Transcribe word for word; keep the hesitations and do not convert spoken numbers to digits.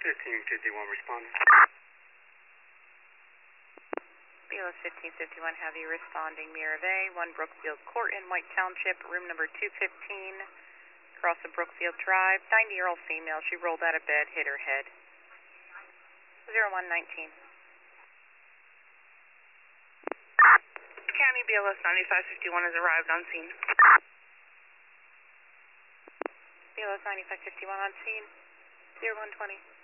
fifteen fifty-one responding. B L S fifteen fifty-one, have you responding, Mirror of A, one Brookfield Court in White Township, room number two fifteen, across the Brookfield Drive, ninety-year-old female, she rolled out of bed, hit her head. zero one nineteen. County B L S ninety-five fifty-one has arrived on scene. B L S ninety-five fifty-one on scene, zero one twenty.